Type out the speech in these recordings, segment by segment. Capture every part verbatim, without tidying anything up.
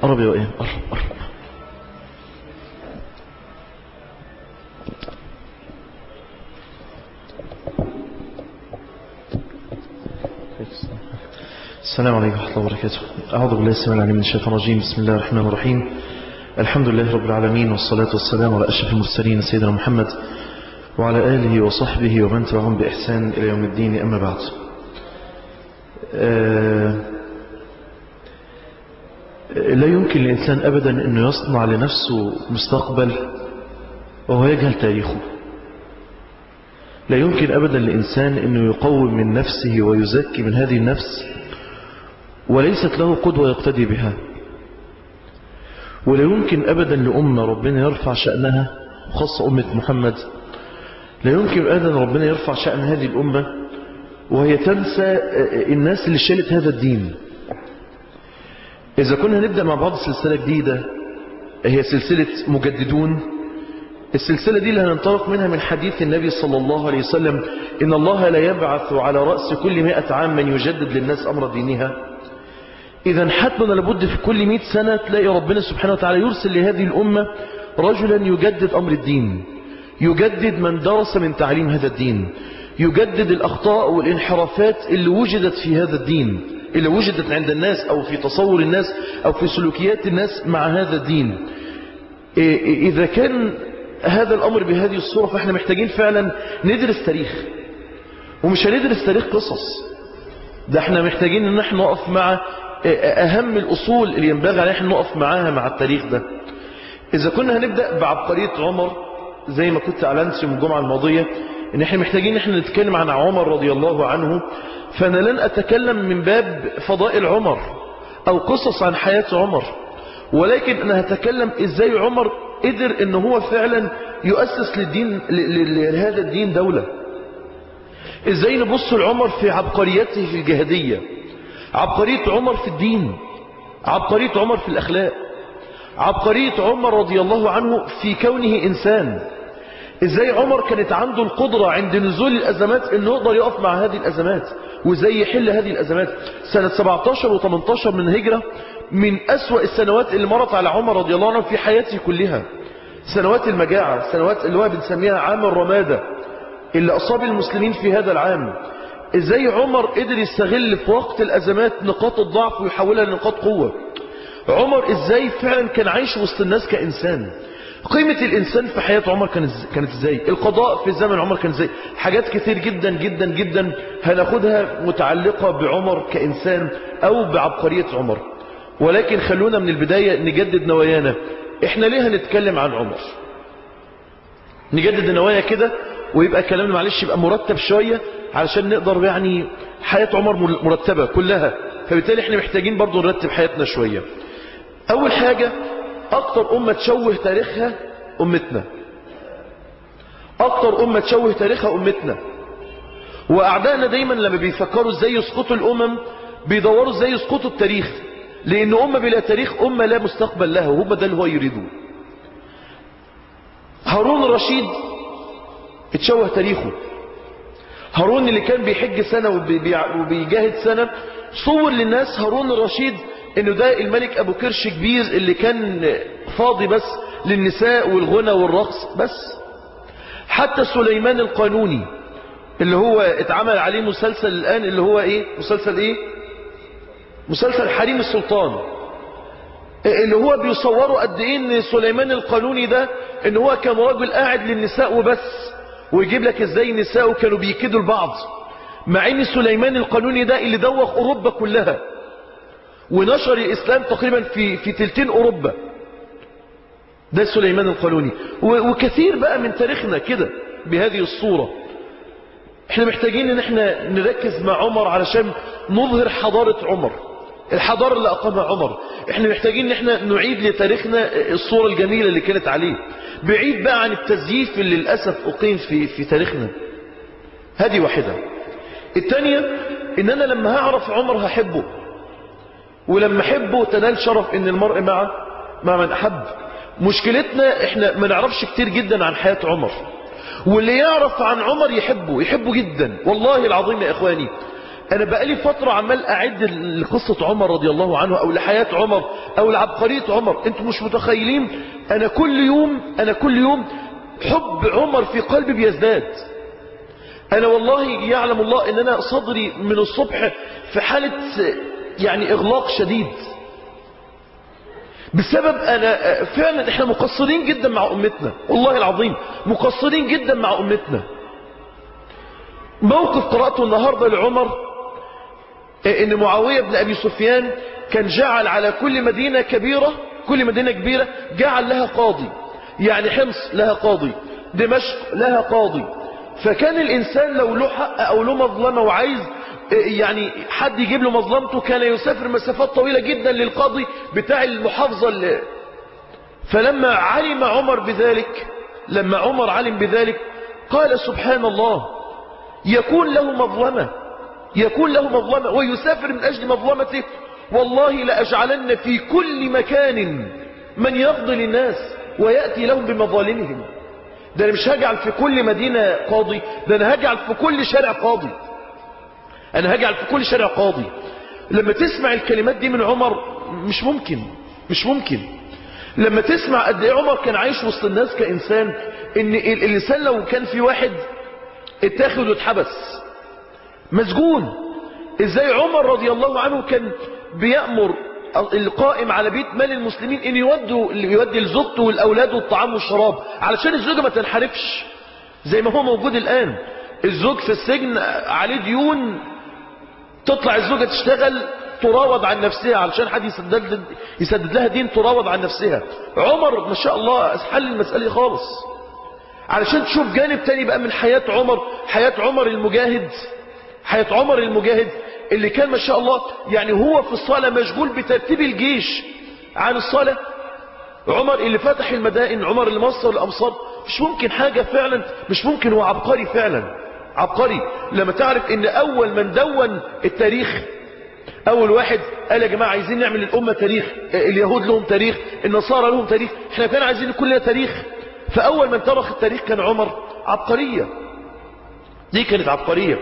قرب يا وئام، قرب قرب. السلام عليكم ورحمة الله وبركاته. أعوذ بالله السميع العليم من الشيطان الرجيم. بسم الله الرحمن الرحيم. الحمد لله رب العالمين، والصلاة والسلام على أشرف المرسلين سيدنا محمد وعلى آله وصحبه ومن تبعهم بإحسان إلى يوم الدين. أما بعد، آه لا يمكن للإنسان أبدا أنه يصنع لنفسه مستقبل وهو يجهل تاريخه. لا يمكن أبدا للإنسان أنه يقوم من نفسه ويزكي من هذه النفس وليست له قدوة يقتدي بها. ولا يمكن أبدا لأمة ربنا يرفع شأنها، خاصة أمة محمد، لا يمكن أبدا ربنا يرفع شأن هذه الأمة وهي تنسى الناس اللي شالت هذا الدين. إذا كنا هنبدأ مع بعض سلسلة جديدة هي سلسلة مجددون، السلسلة دي اللي هننطلق منها من حديث النبي صلى الله عليه وسلم: إن الله لا يبعث على رأس كل مئة عام من يجدد للناس أمر دينها. إذا حتما لابد في كل مئة سنة تلاقي ربنا سبحانه وتعالى يرسل لهذه الأمة رجلا يجدد أمر الدين، يجدد من درس من تعليم هذا الدين، يجدد الأخطاء والانحرافات اللي وجدت في هذا الدين، اللي وجدت عند الناس أو في تصور الناس أو في سلوكيات الناس مع هذا الدين. إذا كان هذا الأمر بهذه الصورة فإحنا محتاجين فعلا ندرس تاريخ، ومش هندرس تاريخ قصص، ده احنا محتاجين ان احنا نقف مع أهم الأصول اللي ينبغي علينا احنا نقف معاها مع التاريخ ده. إذا كنا هنبدأ بعبقرية عمر زي ما كنت أعلنت يوم الجمعة الماضية ان احنا محتاجين احنا نتكلم عن عمر رضي الله عنه، فأنا لن أتكلم من باب فضائل عمر أو قصص عن حياة عمر، ولكن أنا هتكلم إزاي عمر قدر إنه هو فعلا يؤسس للدين لهذا الدين دولة. إزاي نبص لعمر في عبقريته في الجهادية، عبقرية عمر في الدين، عبقرية عمر في الأخلاق، عبقرية عمر رضي الله عنه في كونه إنسان. إزاي عمر كانت عنده القدرة عند نزول الأزمات إنه يقدر يقف مع هذه الأزمات، وإزاي يحل هذه الأزمات. سنة سبعتاشر و18 من الهجرة من أسوأ السنوات اللي مرت على عمر رضي الله عنه في حياته كلها، سنوات المجاعة، سنوات اللي هو بنسميها عام الرمادة اللي أصاب المسلمين في هذا العام. إزاي عمر قدر يستغل في وقت الأزمات نقاط الضعف ويحولها لنقاط قوة. عمر إزاي فعلا كان عايش وسط الناس كإنسان. قيمة الإنسان في حياة عمر كانت إزاي، القضاء في زمن عمر كان إزاي. حاجات كثير جدا جدا جدا هناخدها متعلقة بعمر كإنسان أو بعبقرية عمر. ولكن خلونا من البداية نجدد نوايانا. إحنا ليه هنتكلم عن عمر؟ نجدد النوايا كده ويبقى كلامنا معلش يبقى مرتب شوية علشان نقدر يعني حياة عمر مرتبة كلها، فبالتالي احنا محتاجين برضو نرتب حياتنا شوية. أول حاجة، أكتر أمة تشوه تاريخها أمتنا، أكتر أمة تشوه تاريخها أمتنا. وأعدائنا دايما لما بيفكروا ازاي يسقطوا الأمم بيدوروا ازاي يسقطوا التاريخ، لأن أمة بلا تاريخ أمة لا مستقبل لها، وهم ده اللي هو يريدوه. هارون الرشيد اتشوه تاريخه. هارون اللي كان بيحج سنة وبيجاهد سنة، صور للناس هارون الرشيد انه ده الملك ابو كرش كبير اللي كان فاضي بس للنساء والغنى والرقص بس. حتى سليمان القانوني اللي هو اتعمل عليه مسلسل الان اللي هو ايه، مسلسل ايه، مسلسل حريم السلطان، اللي هو بيصوروا قد ايه ان سليمان القانوني ده ان هو كان راجل قاعد للنساء وبس، ويجيب لك ازاي النساء كانوا بيكيدوا البعض، مع ان سليمان القانوني ده اللي دوخ اوروبا كلها ونشر الاسلام تقريبا في في تلتين اوروبا، ده سليمان القانوني. وكثير بقى من تاريخنا كده بهذه الصورة. احنا محتاجين ان احنا نركز مع عمر علشان نظهر حضارة عمر، الحضارة اللي اقامها عمر. احنا محتاجين ان احنا نعيد لتاريخنا الصورة الجميلة اللي كانت عليه، بعيد بقى عن التزييف اللي للأسف اقيم في في تاريخنا. هذه واحدة. الثانية ان انا لما هعرف عمر هحبه، ولما احبه تنال شرف ان المرء مع مع من احب. مشكلتنا احنا ما نعرفش كتير جدا عن حياة عمر، واللي يعرف عن عمر يحبه يحبه جدا والله العظيم يا اخواني. انا بقالي فترة عمال اعد لقصة عمر رضي الله عنه او لحياة عمر او لعبقرية عمر. انتم مش متخيلين، انا كل يوم انا كل يوم حب عمر في قلبي بيزداد. انا والله يعلم الله ان انا صدري من الصبح في حالة يعني اغلاق شديد بسبب انا فعلا احنا مقصرين جدا مع امتنا، والله العظيم مقصرين جدا مع امتنا. موقف قرأته النهاردة لعمر ان معاوية بن ابي سفيان كان جعل على كل مدينة كبيرة كل مدينة كبيرة جعل لها قاضي، يعني حمص لها قاضي، دمشق لها قاضي. فكان الانسان لو له حق او له مظلمة وعايز يعني حد يجيب له مظلمته كان يسافر مسافات طويلة جدا للقاضي بتاع المحافظة اللي. فلما علم عمر بذلك لما عمر علم بذلك قال سبحان الله، يكون له مظلمة يكون له مظلمة ويسافر من أجل مظلمته، والله لأجعلن في كل مكان من يقضي للناس ويأتي لهم بمظالمهم. ده أنا مش هجعل في كل مدينة قاضي، ده أنا هجعل في كل شارع قاضي أنا هجعل في كل شارع قاضي. لما تسمع الكلمات دي من عمر مش ممكن مش ممكن لما تسمع قد ايه عمر كان عايش وسط الناس كإنسان، ان الإنسان لو كان في واحد اتاخد واتحبس مسجون، ازاي عمر رضي الله عنه كان بيأمر القائم على بيت مال المسلمين ان يودوا يودي لزوجته والاولاد والطعام والشراب علشان الزوجة ما تنحرفش زي ما هو موجود الآن. الزوج في السجن عليه ديون، تطلع الزوجة تشتغل تراود عن نفسها علشان حد يسدد, يسدد لها دين، تراود عن نفسها. عمر ما شاء الله حل المسألة خالص. علشان تشوف جانب تاني بقى من حياة عمر، حياة عمر المجاهد حياة عمر المجاهد اللي كان ما شاء الله يعني هو في الصلاة مشغول بترتيب الجيش عن الصلاة. عمر اللي فتح المدائن، عمر اللي مصر الأمصار، مش ممكن حاجة فعلا مش ممكن. هو عبقري فعلا عبقري. لما تعرف ان اول من دون التاريخ، اول واحد قال يا جماعة عايزين نعمل الامة تاريخ، اليهود لهم تاريخ، النصارى لهم تاريخ، احنا كان عايزين كلنا تاريخ. فاول من ترخ التاريخ كان عمر. عبقرية دي كانت عبقرية.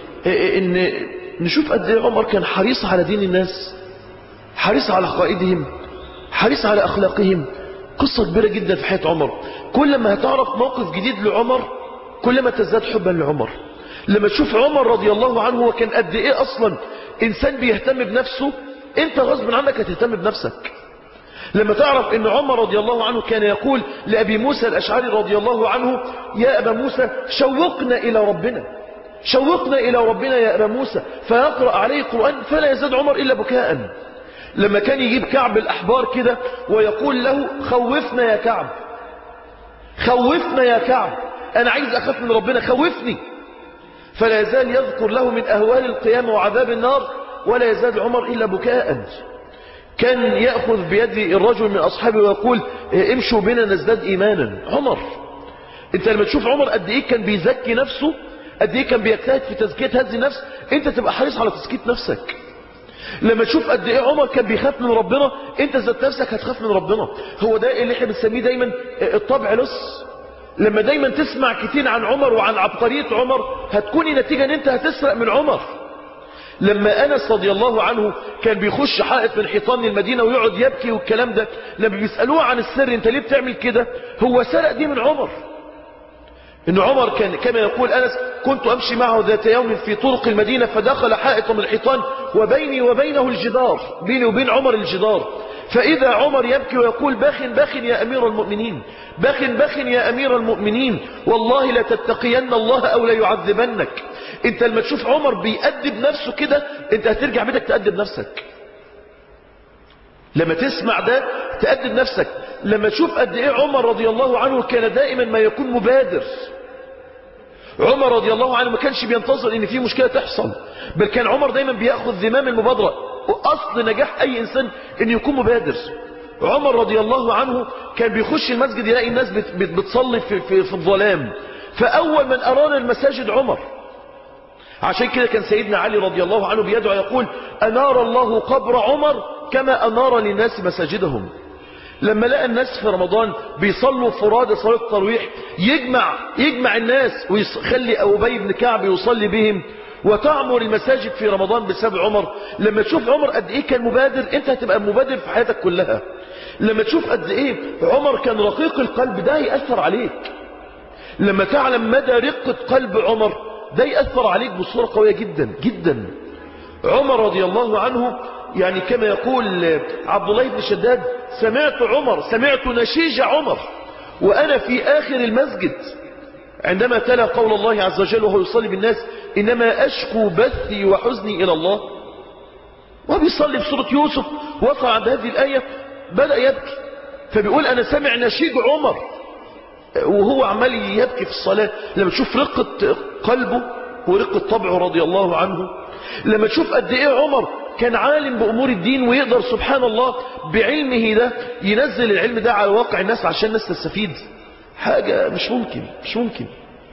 ان نشوف قد ايه عمر كان حريص على دين الناس، حريص على عقائدهم، حريص على اخلاقهم. قصة كبيرة جدا في حياة عمر. كل ما هتعرف موقف جديد لعمر كل ما تزداد حبا لعمر. لما تشوف عمر رضي الله عنه هو كان قد ايه اصلا انسان بيهتم بنفسه، انت غصب عنك هتهتم بنفسك. لما تعرف ان عمر رضي الله عنه كان يقول لأبي موسى الأشعري رضي الله عنه يا أبا موسى شوقنا إلى ربنا شوقنا إلى ربنا يا أبا موسى، فيقرأ عليه القرآن فلا يزداد عمر إلا بكاء. لما كان يجيب كعب الأحبار كده ويقول له خوفنا يا كعب خوفنا يا كعب، أنا عايز أخاف من ربنا خوفني، فلا يزال يذكر له من أهوال القيامة وعذاب النار ولا يزال عمر إلا بكاء. كان يأخذ بيد الرجل من أصحابه ويقول امشوا بنا نزداد إيمانا. عمر انت لما تشوف عمر قد ايه كان بيزكي نفسه، قد ايه كان بيجتهد في تزكية هذه النفس، انت تبقى حريص على تزكية نفسك. لما تشوف قد ايه عمر كان بيخاف من ربنا، انت ذات نفسك هتخاف من ربنا. هو ده اللي احنا بنسميه دايما الطبع لص. لما دايما تسمع كتير عن عمر وعن عبقرية عمر هتكوني نتيجة ان انت هتسرق من عمر. لما أنس رضي الله عنه كان بيخش حائط من حيطان المدينة ويقعد يبكي والكلام ده، لما بيسألوه عن السر انت ليه بتعمل كده، هو سرق دي من عمر. ان عمر كان كما يقول أنس كنت أمشي معه ذات يوم في طرق المدينة فدخل حائط من الحيطان وبيني وبينه الجدار، بيني وبين عمر الجدار، فإذا عمر يبكي ويقول بخ بخ يا أمير المؤمنين بخ بخ يا أمير المؤمنين والله لا تتقين الله أو لا يعذبنك. انت لما تشوف عمر بيأدب نفسه كده انت هترجع بدك تأدب نفسك. لما تسمع ده تأدب نفسك. لما تشوف قد ايه عمر رضي الله عنه كان دائما ما يكون مبادر. عمر رضي الله عنه ما كانش بينتظر ان في مشكلة تحصل، بل كان عمر دايما بيأخذ ذمام المبادرة. واصل نجاح اي انسان ان يكون مبادر. عمر رضي الله عنه كان بيخش المسجد يلاقي الناس بتصلي في, في, في الظلام، فاول من اراد المساجد عمر. عشان كده كان سيدنا علي رضي الله عنه بيدعو يقول أنار الله قبر عمر كما أنار للناس مساجدهم. لما لقى الناس في رمضان بيصلوا فرادى صلاة التراويح يجمع يجمع الناس ويخلي أبي بن كعب يصلي بهم، وتعمر المساجد في رمضان بسبب عمر. لما تشوف عمر قد ايه كان مبادر، انت هتبقى مبادر في حياتك كلها. لما تشوف قد ايه عمر كان رقيق القلب، ده يأثر عليك. لما تعلم مدى رقة قلب عمر، ده يأثر عليك بصورة قوية جدا جدا. عمر رضي الله عنه، يعني كما يقول عبد الله بن شداد: سمعت عمر سمعت نشيج عمر وأنا في آخر المسجد عندما تلا قول الله عز وجل وهو يصلي بالناس: إنما أشكو بثي وحزني إلى الله. وبيصلي بسورة يوسف، وصل عند هذه الآية بدأ يبكي، فبيقول أنا سمع نشيج عمر وهو عمال يبكي في الصلاة. لما تشوف رقة قلبه ورقة طبعه رضي الله عنه، لما تشوف قد ايه عمر كان عالم بأمور الدين، ويقدر سبحان الله بعلمه ده ينزل العلم ده على واقع الناس عشان الناس تستفيد، حاجة مش ممكن مش ممكن.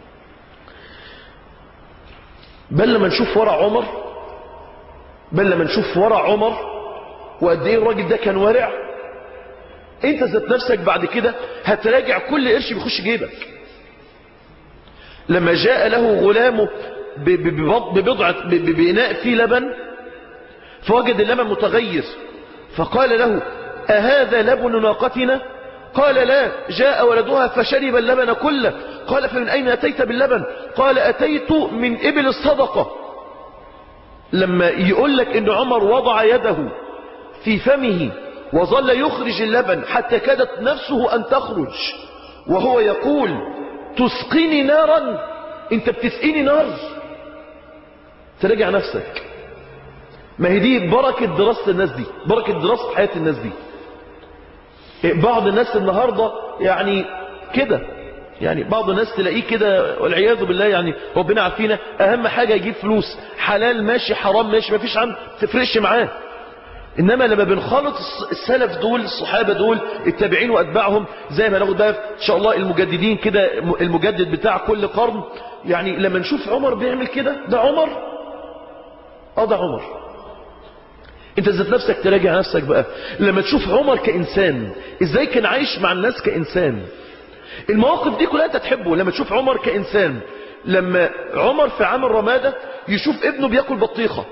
بل لما نشوف ورع عمر بل لما نشوف ورع عمر وقد ايه الراجل ده كان ورع، انت ذات نفسك بعد كده هتراجع كل قرش بيخش جيبك. لما جاء له غلامه ببضعة بإناء فيه لبن، فوجد اللبن متغير، فقال له: أهذا لبن ناقتنا؟ قال: لا، جاء ولدها فشرب اللبن كله. قال: فمن أين أتيت باللبن؟ قال: أتيت من إبل الصدقة. لما يقول لك إن عمر وضع يده في فمه وظل يخرج اللبن حتى كادت نفسه أن تخرج، وهو يقول: تسقيني نارا، انت بتسقيني نار. تراجع نفسك. ما هي دي بركة دراسة الناس دي، بركة دراسة حياة الناس دي. بعض الناس النهاردة يعني كده، يعني بعض الناس تلاقيه كده والعياذ بالله، يعني ربنا عافينا، اهم حاجة يجيب فلوس، حلال ماشي حرام ماشي، ما فيش عنه تفرقش معاه. انما لما بنخالط السلف دول، الصحابة دول، التابعين واتباعهم، زي ما ناخد بقى ان شاء الله المجددين كده، المجدد بتاع كل قرن، يعني لما نشوف عمر بيعمل كده، ده عمر اه ده عمر. انت ذات نفسك تراجع نفسك بقى، لما تشوف عمر كإنسان ازاي كان عايش مع الناس كإنسان، المواقف دي كلها انت تحبه. لما تشوف عمر كإنسان، لما عمر في عام الرمادة يشوف ابنه بياكل بطيخة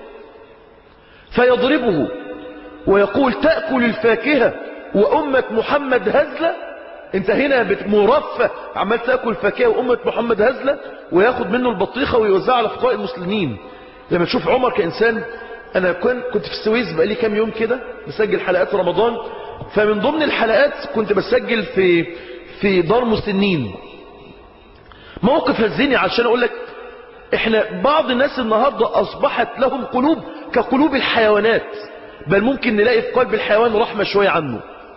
فيضربه ويقول: تأكل الفاكهة وأمة محمد هزلة. انت هنا مرفه عمال تأكل فاكهة وأمة محمد هزلة، وياخد منه البطيخة ويوزعها على فقراء المسلمين. لما تشوف عمر كإنسان. انا كنت في السويس بقالي كام يوم كده بسجل حلقات رمضان، فمن ضمن الحلقات كنت بسجل في في دار مسنين. موقف هزني عشان اقول لك احنا بعض الناس النهاردة اصبحت لهم قلوب كقلوب الحيوانات، بل ممكن نلاقي في قلب الحيوان رحمة شوية عنه.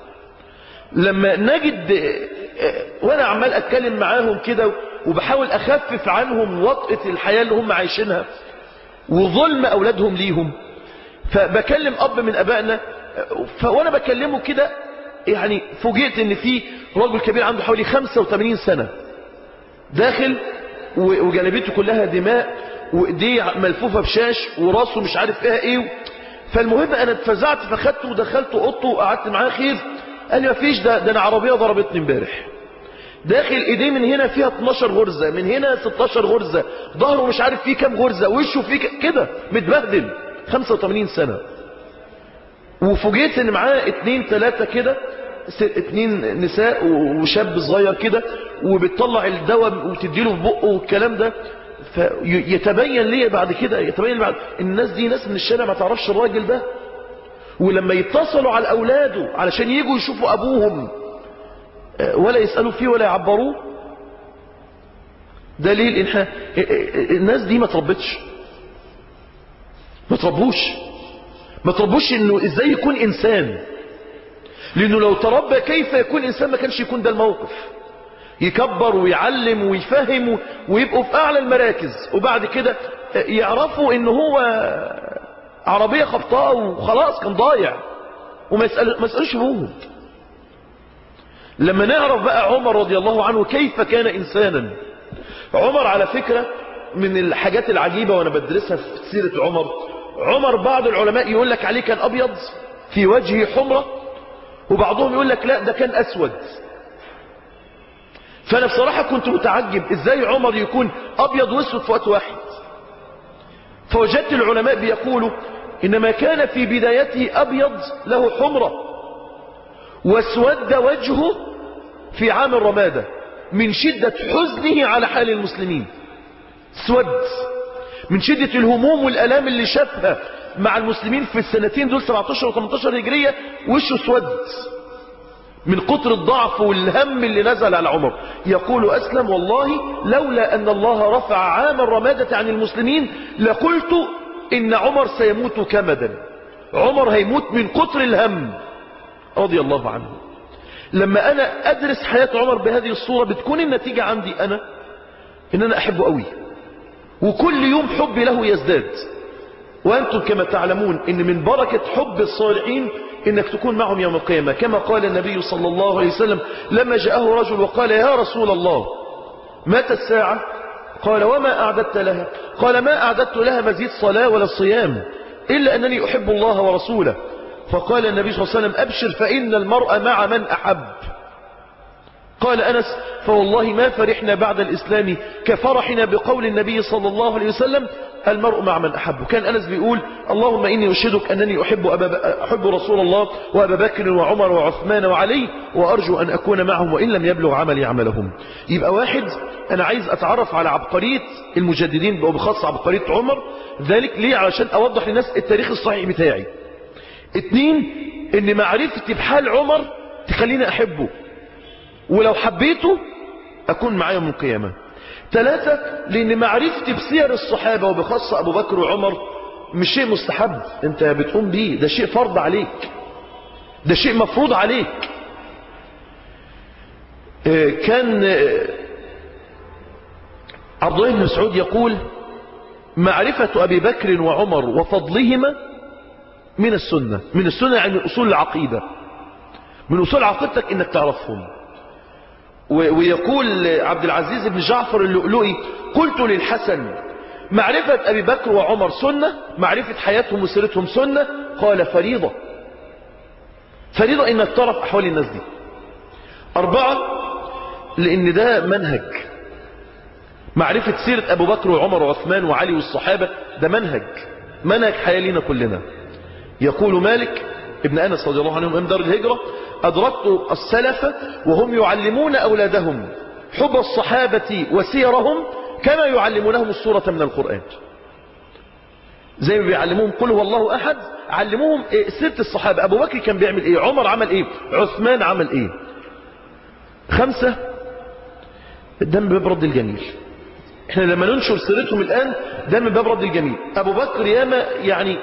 لما نجد وانا عمال اتكلم معاهم كده وبحاول اخفف عنهم وطئة الحياة اللي هم عايشينها وظلم اولادهم ليهم، فبكلم اب من ابائنا، فوانا بكلمه كده يعني فوجئت ان في رجل كبير عنده حوالي خمسة وثمانين سنة داخل وجلبيته كلها دماء وايديه ملفوفة بشاش وراسه مش عارف فيها ايه. فالمهم انا اتفزعت فخدته ودخلت اوضته وقعدت معاه خير. قال لي: مفيش، ده ده انا عربيه ضربتني امبارح. داخل ايديه من هنا فيها اتناشر غرزه، من هنا ستاشر غرزه، ظهره مش عارف فيه كام غرزه، وشه فيه كده متبهدل، خمسة وثمانين سنة. وفوجئت ان معاه اتنين تلاتة كده، اتنين نساء وشاب صغير كده، وبتطلع الدواء وتديله في بقه والكلام ده. فيتبين ليه بعد كده، يتبين بعد الناس دي ناس من الشارع ما تعرفش الراجل ده، ولما يتصلوا على اولاده علشان يجوا يشوفوا ابوهم ولا يسألوا فيه ولا يعبروه. ده ليه؟ الانحاء. الناس دي ما تربتش، ما تربوش ما تربوش انه ازاي يكون انسان، لانه لو تربى كيف يكون انسان ما كانش يكون ده الموقف. يكبر ويعلم ويفهم ويبقوا في اعلى المراكز، وبعد كده يعرفوا انه هو عربية خبطاء وخلاص كان ضايع، وما يسأل ما يسألوش ابوهم. لما نعرف بقى عمر رضي الله عنه كيف كان انسانا. عمر على فكرة من الحاجات العجيبة وانا بدرسها في سيرة عمر، عمر بعض العلماء يقول لك عليه كان ابيض في وجهه حمرة، وبعضهم يقول لك لا ده كان اسود. فانا بصراحة كنت متعجب ازاي عمر يكون ابيض واسود في وقت واحد. فوجدت العلماء بيقولوا إنما كان في بدايته أبيض له حمرة واسود وجهه في عام الرمادة من شدة حزنه على حال المسلمين. اسود من شدة الهموم والألام اللي شافها مع المسلمين في السنتين دول سبعتاشر وثمانية عشر هجرية، وشه اسود من قطر الضعف والهم اللي نزل على عمر. يقول أسلم والله لولا أن الله رفع عام الرمادة عن المسلمين لقلت إن عمر سيموت كمدا. عمر هيموت من قطر الهم رضي الله عنه. لما أنا أدرس حياة عمر بهذه الصورة بتكون النتيجة عندي أنا إن أنا أحبه قوي، وكل يوم حبي له يزداد. وأنتم كما تعلمون إن من بركة حب الصالحين إنك تكون معهم يوم القيامة، كما قال النبي صلى الله عليه وسلم لما جاءه رجل وقال يا رسول الله متى الساعة؟ قال وما أعددت لها؟ قال ما أعددت لها مزيد صلاة ولا صيام إلا أنني أحب الله ورسوله. فقال النبي صلى الله عليه وسلم أبشر فإن المرء مع من أحب. قال أنس فوالله ما فرحنا بعد الإسلام كفرحنا بقول النبي صلى الله عليه وسلم المرء مع من أحب. كان أنس بيقول اللهم إني أشهدك أنني أحب, أبا أحب رسول الله وأبا بكر وعمر وعثمان وعلي وأرجو أن أكون معهم وإن لم يبلغ عملي عملهم. يبقى واحد أنا عايز أتعرف على عبقرية المجددين وبخاصة عبقرية عمر، ذلك ليه؟ علشان أوضح للناس التاريخ الصحيح بتاعي. اتنين ان معرفتي بحال عمر تخليني أحبه، ولو حبيته أكون معاه يوم القيامة. ثلاثة لأن معرفتي بسير الصحابة وبخاصة أبو بكر وعمر مش شيء مستحب أنت بتقوم بيه، ده شيء فرض عليك، ده شيء مفروض عليك. كان عبد الله بن مسعود يقول معرفة أبي بكر وعمر وفضلهما من السنة. من السنة يعني من أصول العقيدة، من أصول عقيدتك إنك تعرفهم. ويقول عبد العزيز بن جعفر اللؤلؤي قلت للحسن معرفة أبي بكر وعمر سنة، معرفة حياتهم وسيرتهم سنة. قال فريضة، فريضة إنك تعرف أحوال الناس دي. أربعة لأن ده منهج، معرفة سيرة أبو بكر وعمر وعثمان وعلي والصحابة ده منهج، منهج حياة لنا كلنا. يقول مالك ابن أنس رضي الله عنهم من دار الهجرة أدركت السلف وهم يعلمون أولادهم حب الصحابة وسيرهم كما يعلمونهم السورة من القرآن. زي ما بيعلموهم قل هو الله أحد، علموهم إيه سيرة الصحابة. أبو بكر كان بيعمل إيه، عمر عمل إيه، عثمان عمل إيه. خمسة الدم بيبرد الجميل. احنا لما ننشر سيرتهم الآن دم بيبرد الجميل. أبو بكر ياما يعني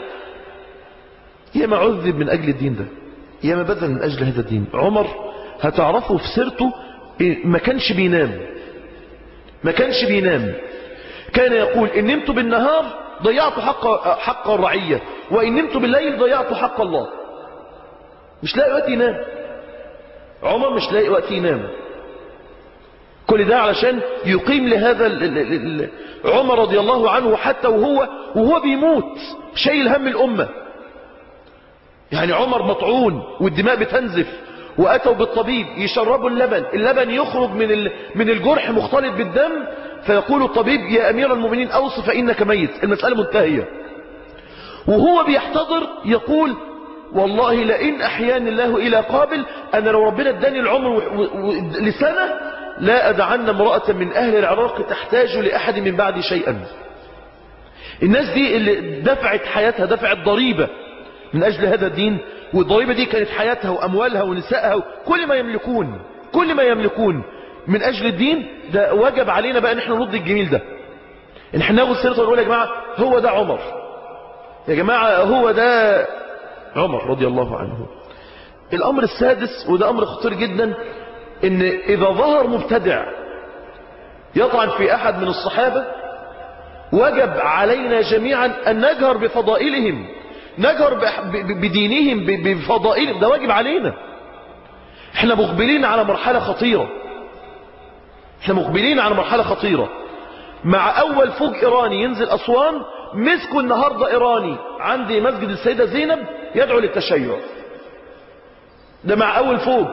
ياما عذب من أجل الدين ده، ياما بذل من أجل هذا الدين. عمر هتعرفوا في سيرته ما كانش بينام، ما كانش بينام. كان يقول إن نمت بالنهار ضيعت حق, حق الرعية وإن نمت بالليل ضيعت حق الله. مش لاقي وقت ينام، عمر مش لاقي وقت ينام. كل ده علشان يقيم لهذا ال ال ال عمر رضي الله عنه حتى وهو وهو بيموت شايل هم الأمة. يعني عمر مطعون والدماء بتنزف وأتوا بالطبيب يشربوا اللبن، اللبن يخرج من من الجرح مختلط بالدم، فيقول الطبيب يا أمير المؤمنين أوصف فإنك ميت، المسألة منتهية. وهو بيحتضر يقول والله لئن أحياني الله إلى قابل، أنا لو ربنا اداني العمر لسنة لا أدعن امرأة من أهل العراق تحتاج لأحد من بعد شيئا. الناس دي اللي دفعت حياتها، دفعت ضريبة من أجل هذا الدين، والضريبة دي كانت حياتها وأموالها ونسائها وكل ما يملكون، كل ما يملكون من أجل الدين. ده واجب علينا بقى ان احنا نرد الجميل ده، ان احنا ناخد سيرته ونقول يا جماعة هو ده عمر، يا جماعة هو ده عمر رضي الله عنه. الأمر السادس وده أمر خطير جدا، ان إذا ظهر مبتدع يطعن في أحد من الصحابة وجب علينا جميعا أن نجهر بفضائلهم، نجهر بدينهم بفضائلهم، ده واجب علينا. احنا مقبلين على مرحلة خطيرة، احنا مقبلين على مرحلة خطيرة. مع أول فوج إيراني ينزل أسوان، مسكوا النهاردة إيراني عندي مسجد السيدة زينب يدعو للتشيع، ده مع أول فوج.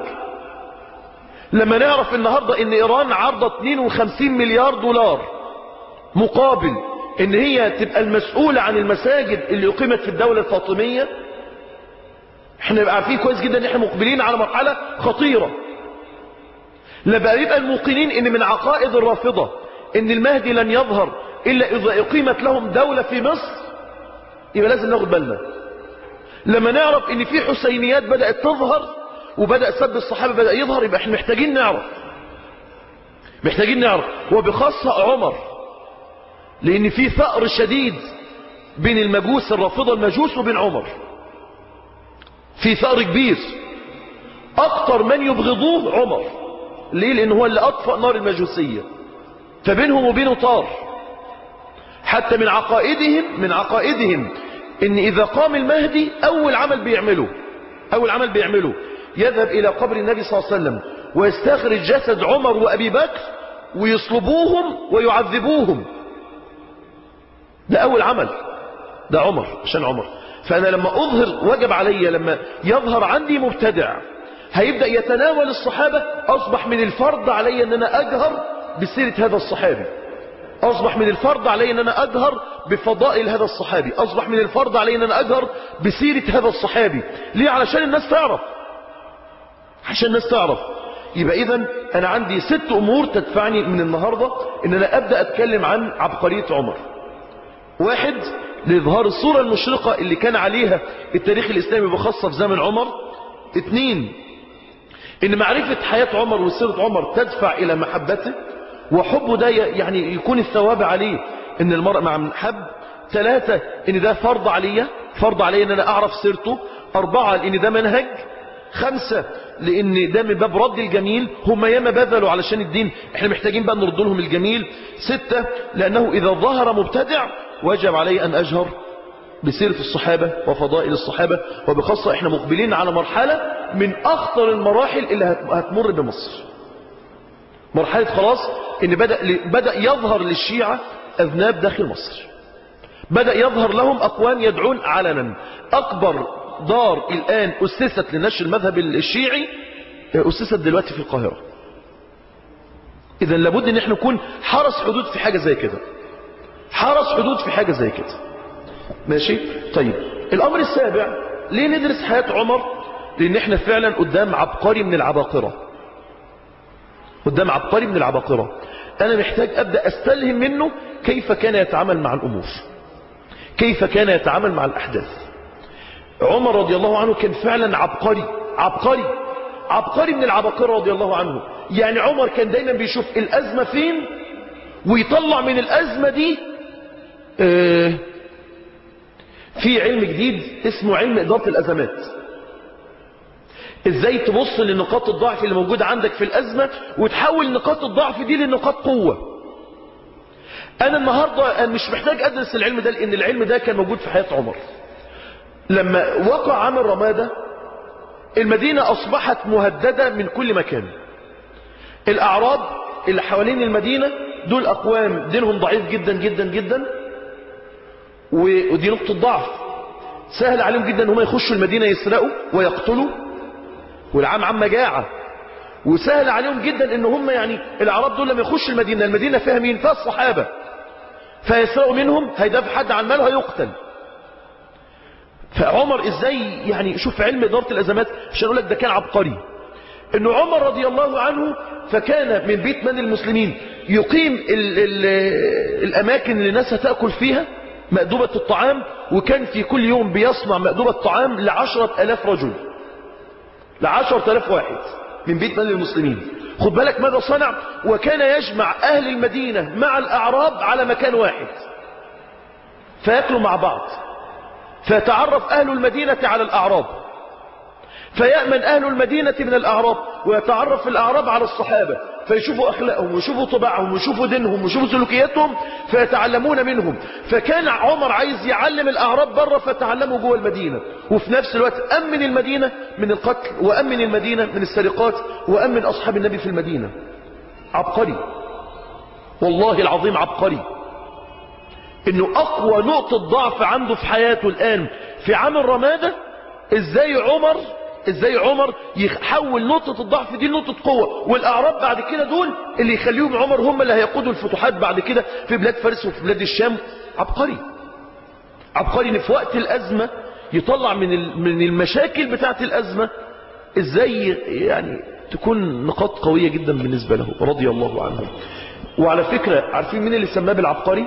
لما نعرف النهاردة ان إيران عرضت اثنين وخمسين مليار دولار مقابل ان هي تبقى المسؤولة عن المساجد اللي اقيمت في الدولة الفاطمية. احنا نبقى عارفين كويس جدا ان احنا مقبلين على مرحلة خطيرة. لما يبقى الموقنين ان من عقائد الرافضة ان المهدي لن يظهر الا اذا اقيمت لهم دولة في مصر، يبقى لازم ناخد بالنا. لما نعرف ان في حسينيات بدأت تظهر وبدأ سب الصحابة بدأ يظهر، يبقى احنا محتاجين نعرف محتاجين نعرف وبخاصة عمر، لان في ثأر شديد بين المجوس الرافضة المجوس وبين عمر، في ثأر كبير. اكتر من يبغضوه عمر. ليه؟ لان هو اللي اطفأ نار المجوسية، فبينهم وبينه طار. حتى من عقائدهم من عقائدهم ان اذا قام المهدي اول عمل بيعمله اول عمل بيعمله يذهب الى قبر النبي صلى الله عليه وسلم ويستخرج جسد عمر وابي بكر ويصلبوهم ويعذبوهم. ده اول عمل، ده عمر عشان عمر. فانا لما اظهر وجب علي، لما يظهر عندي مبتدع هيبدأ يتناول الصحابة، اصبح من الفرض علي ان انا اجهر بسيرة هذا الصحابي، اصبح من الفرض علي ان انا اجهر بفضائل هذا الصحابي، اصبح من الفرض علي ان انا اجهر بسيرة هذا الصحابي. ليه؟ علشان الناس تعرف عشان الناس تعرف يبقى اذا انا عندي ست امور تدفعني من النهاردة ان انا ابدأ اتكلم عن عبقرية عمر. واحد، لإظهار الصورة المشرقة اللي كان عليها التاريخ الإسلامي بخاصة في زمن عمر. اثنين، ان معرفة حياة عمر وسيرة عمر تدفع الى محبته، وحبه ده يعني يكون الثواب عليه ان المرء مع من حب. ثلاثة، ان ده فرض عليا فرض عليا ان انا اعرف سيرته. اربعة، لان ده منهج. خمسة، لان ده من باب رد الجميل، هم ياما بذلوا علشان الدين، احنا محتاجين بقى نرد لهم الجميل. ستة، لانه اذا ظهر مبتدع وجب علي ان اجهر بسيرة الصحابة وفضائل الصحابة، وبخاصة احنا مقبلين على مرحلة من اخطر المراحل اللي هتمر بمصر. مرحلة خلاص ان بدأ, بدأ يظهر للشيعة اذناب داخل مصر، بدأ يظهر لهم اقوام يدعون علنا. اكبر دار الان اسست لنشر المذهب الشيعي اسست دلوقتي في القاهرة. اذا لابد ان احنا نكون حرس حدود في حاجة زي كده، حرس حدود في حاجة زي كده. ماشي؟ طيب، الامر السابع، ليه ندرس حياة عمر؟ لان احنا فعلا قدام عبقري من العباقرة، قدام عبقري من العباقرة. انا محتاج ابدأ استلهم منه كيف كان يتعامل مع الامور، كيف كان يتعامل مع الاحداث. عمر رضي الله عنه كان فعلا عبقري عبقري عبقري من العباقرة رضي الله عنه. يعني عمر كان دايما بيشوف الازمة فين ويطلع من الازمة دي اه في علم جديد اسمه علم إدارة الأزمات. ازاي تبص لنقاط الضعف اللي موجودة عندك في الأزمة وتحول نقاط الضعف دي لنقاط قوة. أنا النهاردة أنا مش محتاج أدرس العلم ده، لأن العلم ده كان موجود في حياة عمر. لما وقع عام الرمادة المدينة أصبحت مهددة من كل مكان. الأعراب اللي حوالين المدينة دول أقوام دينهم ضعيف جدا جدا جدا، ودي نقطة ضعف. سهل عليهم جدا ان هم يخشوا المدينة يسرقوا ويقتلوا، والعام عام مجاعة. وسهل عليهم جدا ان هم يعني العرب دول لما يخشوا المدينة، المدينة فيها مين؟ فيها الصحابة، فيسرقوا منهم، هيدافع حد عن ماله هيقتل. فعمر ازاي يعني شوف علم إدارة الأزمات، عشان اقول لك ده كان عبقري. انه عمر رضي الله عنه فكان من بيت من المسلمين يقيم ال ال الاماكن اللي الناس هتأكل فيها مأدوبة الطعام، وكان في كل يوم بيصنع مأدوبة طعام لعشرة الاف رجل، لعشرة الاف واحد من بيت من المسلمين. خد بالك ماذا صنع؟ وكان يجمع اهل المدينة مع الاعراب على مكان واحد فيأكلوا مع بعض، فيتعرف اهل المدينة على الاعراب، فيأمن اهل المدينة من الاعراب، ويتعرف الاعراب على الصحابة، فيشوفوا اخلاقهم ويشوفوا طباعهم ويشوفوا دينهم ويشوفوا سلوكياتهم فيتعلمون منهم. فكان عمر عايز يعلم الاعراب بره فتعلموا جوه المدينة، وفي نفس الوقت امن المدينة من القتل، وامن المدينة من السرقات، وامن اصحاب النبي في المدينة. عبقري والله العظيم، عبقري. انه اقوى نقطة ضعف عنده في حياته الان في عام الرمادة، ازاي عمر ازاي عمر يحول نقطة الضعف دي لنقطة قوة. والاعراب بعد كده دول اللي يخليهم عمر هم اللي هيقودوا الفتوحات بعد كده في بلاد فارس وفي بلاد الشام عبقري عبقري إن في وقت الأزمة يطلع من من المشاكل بتاعة الأزمة إزاي يعني تكون نقاط قوية جدا بالنسبة له رضي الله عنه. وعلى فكرة عارفين مين اللي سماه بالعبقري؟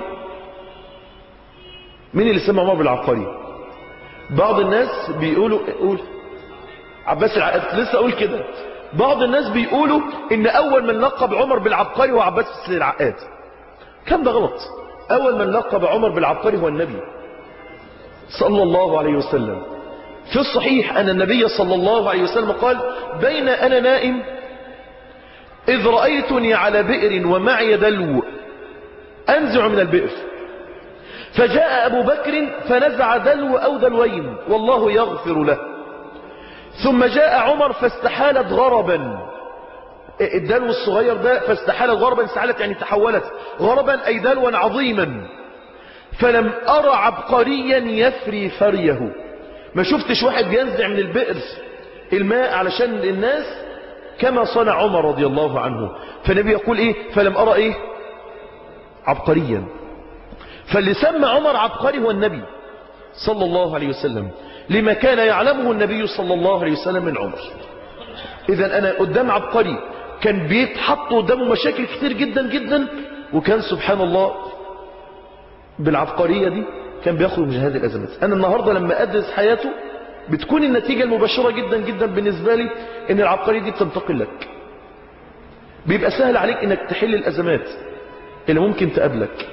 مين اللي سمى عمر بالعبقري؟ بعض الناس بيقولوا قول عباس العقاد، لسه اقول كده. بعض الناس بيقولوا ان اول من لقب عمر بالعبقري هو عباس العقاد. كان ده غلط. اول من لقب عمر بالعبقري هو النبي صلى الله عليه وسلم. في الصحيح ان النبي صلى الله عليه وسلم قال: بين انا نائم اذ رأيتني على بئر ومعي دلو انزع من البئر، فجاء ابو بكر فنزع دلو او دلوين والله يغفر له، ثم جاء عمر فاستحالت غربا، الدلو الصغير ده فاستحالت غربا، استحالت يعني تحولت غربا أي دلوا عظيما، فلم أرى عبقريا يفري فريه. ما شفتش واحد بينزع من البئر الماء علشان الناس كما صنع عمر رضي الله عنه. فالنبي يقول ايه؟ فلم أرى ايه؟ عبقريا. فاللي سمى عمر عبقري هو النبي صلى الله عليه وسلم، لما كان يعلمه النبي صلى الله عليه وسلم من عمر. إذا أنا قدام عبقري كان بيتحط قدامه مشاكل كتير جدا جدا، وكان سبحان الله بالعبقرية دي كان بيخرج من هذه الأزمات. أنا النهاردة لما أدرس حياته بتكون النتيجة المباشرة جدا جدا بالنسبة لي إن العبقرية دي بتنتقل لك، بيبقى سهل عليك إنك تحل الأزمات اللي ممكن تقابلك.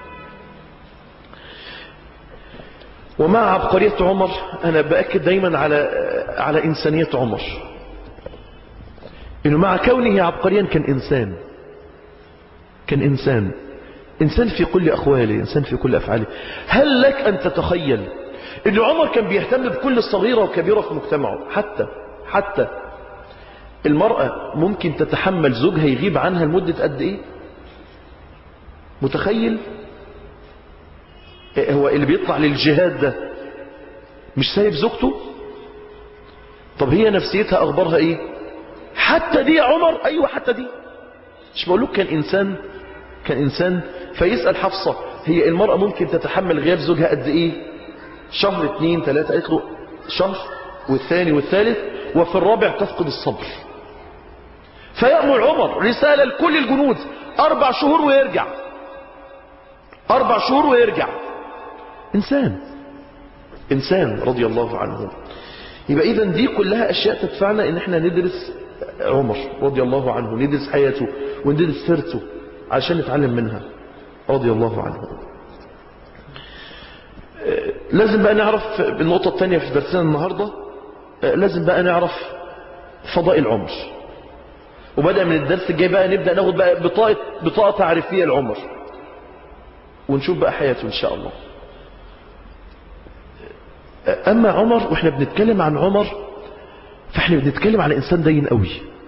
ومع عبقرية عمر أنا بأكد دايما على على إنسانية عمر، إنه مع كونه عبقريا كان إنسان، كان إنسان إنسان في كل أخواله، إنسان في كل أفعاله. هل لك أن تتخيل إن عمر كان بيهتم بكل صغيرة وكبيرة في مجتمعه؟ حتى حتى المرأة ممكن تتحمل زوجها يغيب عنها لمدة قد إيه؟ متخيل؟ هو اللي بيطلع للجهاد ده مش سايب زوجته؟ طب هي نفسيتها أخبارها إيه؟ حتى دي يا عمر، أيوة حتى دي. مش بقول لك كان إنسان، كان إنسان. فيسأل حفصة هي المرأة ممكن تتحمل غياب زوجها قد إيه؟ شهر اتنين ثلاثة. قالت له شهر والثاني والثالث وفي الرابع تفقد الصبر. فيأمر عمر رسالة لكل الجنود أربع شهور ويرجع، أربع شهور ويرجع. إنسان إنسان رضي الله عنه. يبقى إذن دي كلها أشياء تدفعنا إن احنا ندرس عمر رضي الله عنه، ندرس حياته وندرس سيرته عشان نتعلم منها رضي الله عنه. لازم بقى نعرف النقطة الثانية في درسنا النهاردة، لازم بقى نعرف فضائل عمر. وبدأ من الدرس الجاي بقى نبدأ ناخد بقى بطاقة, بطاقة تعريفية لعمر، ونشوف بقى حياته إن شاء الله. أما عمر، وإحنا بنتكلم عن عمر فإحنا بنتكلم على إنسان دين قوي.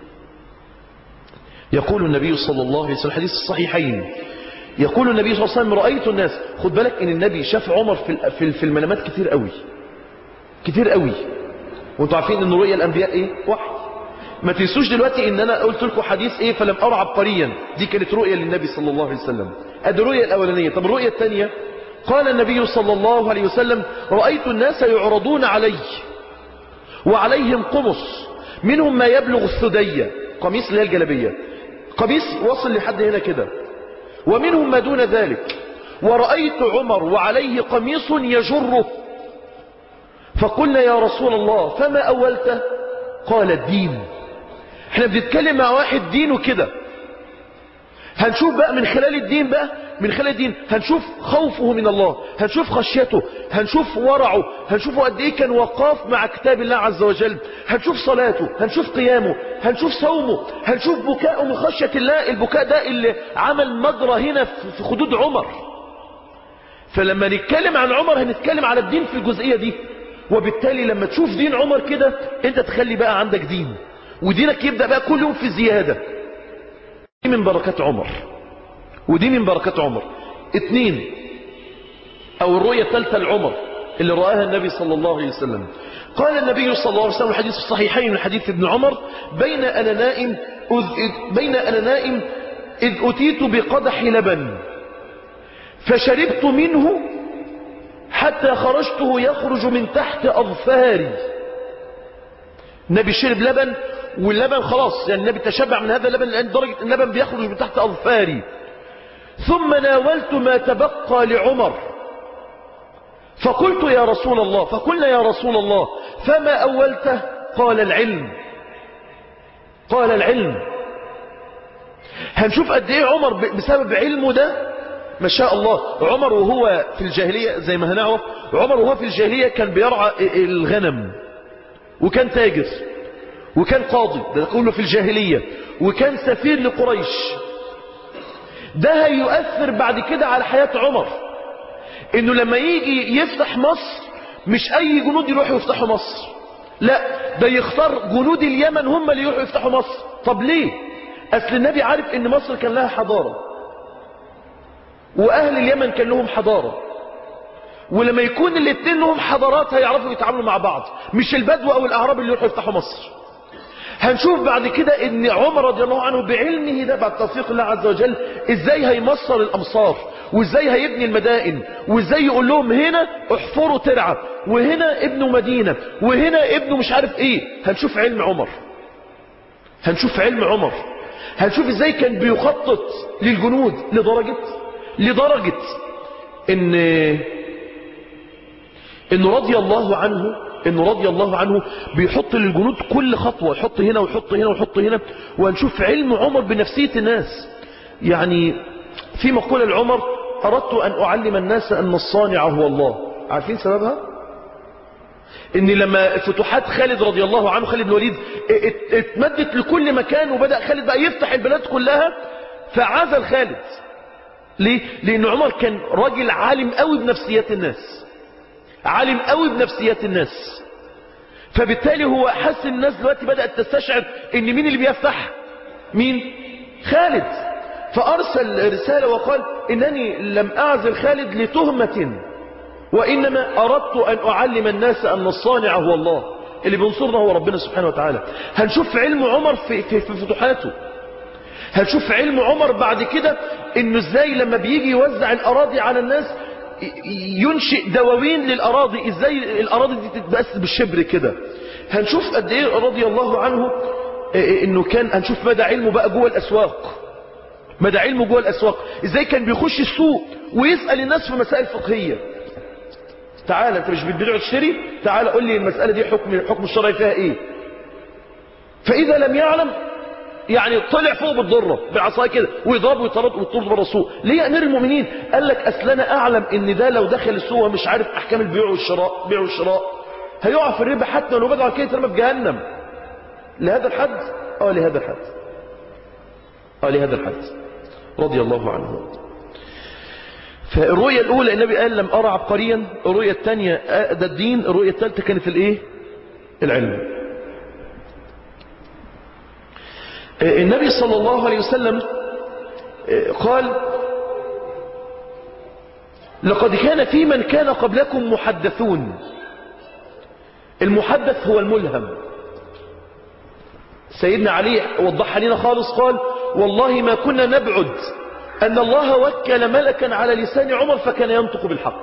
يقول النبي صلى الله عليه وسلم حديث الصحيحين، يقول النبي صلى الله عليه وسلم: رأيت الناس. خد بالك إن النبي شاف عمر في في المنامات كتير قوي كتير قوي. وانتوا عارفين إن رؤيا الأنبياء إيه؟ وحي. ما تنسوش دلوقتي إن أنا قلت لكم حديث إيه؟ فلم أرى عبقريا. دي كانت رؤيا للنبي صلى الله عليه وسلم. أدي الرؤيا الأولانية. طب الرؤيا الثانية، قال النبي صلى الله عليه وسلم: رأيت الناس يعرضون علي وعليهم قمص منهم ما يبلغ الثدية، قميص اللي هي الجلبية، قميص وصل لحد هنا كده، ومنهم ما دون ذلك. ورأيت عمر وعليه قميص يجره، فقلنا يا رسول الله فما أولته؟ قال الدين. احنا بنتكلم مع واحد دينه كده. هنشوف بقى من خلال الدين بقى من خلال الدين هنشوف خوفه من الله، هنشوف خشيته، هنشوف ورعه، هنشوف قد ايه كان وقاف مع كتاب الله عز وجل، هنشوف صلاته، هنشوف قيامه، هنشوف صومه، هنشوف بكاءه من خشية الله. البكاء ده اللي عمل مجرى هنا في خدود عمر. فلما نتكلم عن عمر هنتكلم على الدين في الجزئية دي. وبالتالي لما تشوف دين عمر كده انت تخلي بقى عندك دين، ودينك يبدأ بقى كل يوم في زيادة. دي من بركات عمر، ودي من بركات عمر. اتنين، او الرؤية الثالثة لعمر اللي رآها النبي صلى الله عليه وسلم. قال النبي صلى الله عليه وسلم الحديث الصحيحين من حديث ابن عمر: بين أنا نائم بين أنا نائم إذ أتيت بقدح لبن فشربت منه حتى خرجته يخرج من تحت أظفاري. النبي شرب لبن واللبن خلاص، يعني النبي تشبع من هذا اللبن لدرجة أن اللبن بيخرج من تحت أظفاري. ثم ناولت ما تبقى لعمر فقلت يا رسول الله، فقلنا يا رسول الله فما أولته؟ قال العلم. قال العلم. هنشوف قد ايه عمر بسبب علمه ده ما شاء الله. عمر وهو في الجاهلية زي ما هنعرف، عمر وهو في الجاهلية كان بيرعى الغنم، وكان تاجر، وكان قاضي، ده كله في الجاهلية، وكان سفير لقريش. ده هيؤثر بعد كده على حياة عمر، انه لما يجي يفتح مصر مش اي جنود يروحوا يفتحوا مصر، لا ده يختار جنود اليمن هم اللي يروحوا يفتحوا مصر. طب ليه؟ اصل النبي عارف ان مصر كان لها حضارة، واهل اليمن كان لهم حضارة، ولما يكون الاثنين لهم حضارات هيعرفوا يتعاملوا مع بعض، مش البدو او الاعراب اللي يروحوا يفتحوا مصر. هنشوف بعد كده ان عمر رضي الله عنه بعلمه ده بعد توفيق الله عز وجل ازاي هيمصر الامصار، وازاي هيبني المدائن، وازاي يقول لهم هنا احفروا ترعة، وهنا ابنوا مدينة، وهنا ابنوا مش عارف ايه. هنشوف علم عمر، هنشوف علم عمر، هنشوف ازاي كان بيخطط للجنود لدرجة لدرجة ان انه رضي الله عنه انه رضي الله عنه بيحط للجنود كل خطوة، يحط هنا ويحط هنا ويحط هنا. وهنشوف علم عمر بنفسية الناس. يعني في مقولة لعمر: أردت أن أعلم الناس أن الصانع هو الله. عارفين سببها؟ ان لما فتوحات خالد رضي الله عنه، خالد بن الوليد، اتمدت لكل مكان، وبدأ خالد بقى يفتح البلاد كلها، فعزل خالد. ليه؟ لأن عمر كان راجل عالم قوي بنفسيات الناس، عالم قوي بنفسيات الناس. فبالتالي هو حس الناس دلوقتي بدأت تستشعر ان مين اللي بيفتح؟ مين؟ خالد. فأرسل رسالة وقال: إنني لم أعزل خالد لتهمة، وإنما أردت أن أعلم الناس أن الصانع هو الله، اللي بينصرنا هو ربنا سبحانه وتعالى. هنشوف علم عمر في, في, في فتوحاته. هنشوف علم عمر بعد كده إنه إزاي لما بيجي يوزع الأراضي على الناس ينشئ دواوين للأراضي، إزاي الأراضي دي تتبقس بالشبر كده. هنشوف قد إيه رضي الله عنه إنه كان، هنشوف مدى علمه بقى جوه الأسواق، مدى علمه جوه الأسواق، إزاي كان بيخش السوق ويسأل الناس في مسائل فقهية. تعال انت مش بتبيع وتشتري، تعال قول لي المسألة دي حكم الحكم الشرعي فيها ايه. فاذا لم يعلم يعني طلع فوق بالضرة بعصايه كده ويضرب ويطرد ويطرد بره السوق. ليه يا امير المؤمنين؟ قال لك اصل انا اعلم ان ده لو دخل السوق ومش عارف احكام البيع والشراء، بيع والشراء، هيقع في الربا حتى لو بدأ كده يترمى في جهنم. لهذا الحد؟ اه لهذا الحد، اه لهذا الحد رضي الله عنه. فالرؤية الأولى النبي قال: لم أرى عبقريا. الرؤية الثانية ده الدين. الرؤية الثالثة كانت الإيه؟ العلم. النبي صلى الله عليه وسلم قال: لقد كان في من كان قبلكم محدثون. المحدث هو الملهم. سيدنا علي وضحها لنا خالص، قال: والله ما كنا نبعد أن الله وكل ملكا على لسان عمر فكان ينطق بالحق.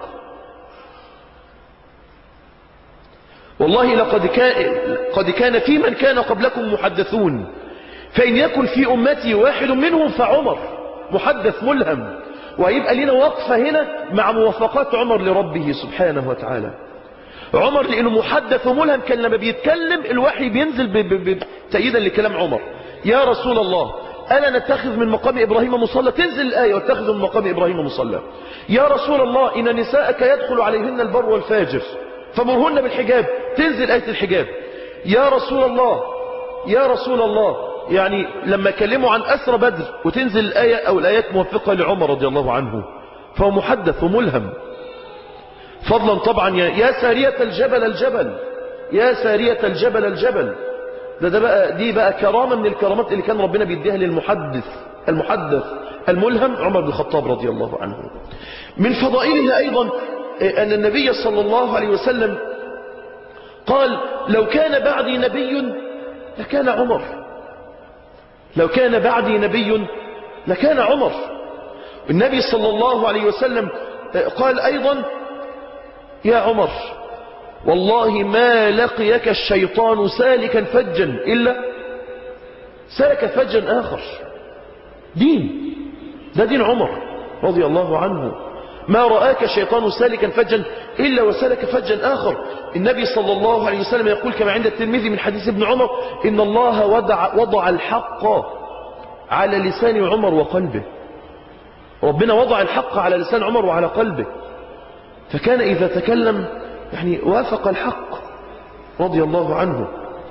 والله لقد كان, قد كان في من كان قبلكم محدثون، فإن يكن في أمتي واحد منهم فعمر. محدث ملهم. وهيبقى لنا وقفة هنا مع موافقات عمر لربه سبحانه وتعالى. عمر لأنه محدث وملهم كان لما بيتكلم الوحي بينزل تأييدا لكلام عمر. يا رسول الله ألا نتخذ من مقام إبراهيم مصلى؟ تنزل الآية: واتخذوا من مقام إبراهيم مصلى. يا رسول الله إن نساءك يدخل عليهن البر والفاجر فمرهن بالحجاب. تنزل آية الحجاب. يا رسول الله يا رسول الله يعني لما كلموا عن أسرى بدر وتنزل الآية أو الآيات موفقة لعمر رضي الله عنه. فهو محدث وملهم. فضلا طبعا يا, يا سارية الجبل الجبل، يا سارية الجبل الجبل. ده, ده بقى دي بقى كرامة من الكرامات اللي كان ربنا بيديها للمحدث المحدث الملهم عمر بن الخطاب رضي الله عنه. من فضائله أيضا أن النبي صلى الله عليه وسلم قال: لو كان بعدي نبي لكان عمر. لو كان بعدي نبي لكان عمر. النبي صلى الله عليه وسلم قال أيضا يا عمر والله ما لقيك الشيطان سالكا فجا إلا سلك فجا آخر. دين، ده دين عمر رضي الله عنه. ما رآك الشيطان سالكا فجا إلا وسلك فجا آخر. النبي صلى الله عليه وسلم يقول كما عند الترمذي من حديث ابن عمر إن الله وضع, وضع الحق على لسان عمر وقلبه. ربنا وضع الحق على لسان عمر وعلى قلبه، فكان إذا تكلم يعني وافق الحق رضي الله عنه.